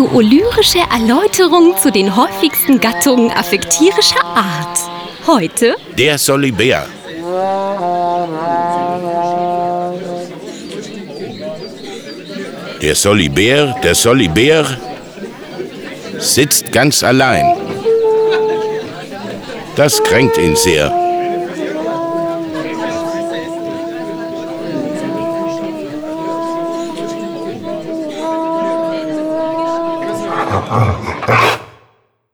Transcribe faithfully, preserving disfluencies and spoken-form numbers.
Zoolyrische Erläuterung zu den häufigsten Gattungen affektierischer Art. Heute der Solibär. Der Solibär, der Solibär sitzt ganz allein. Das kränkt ihn sehr.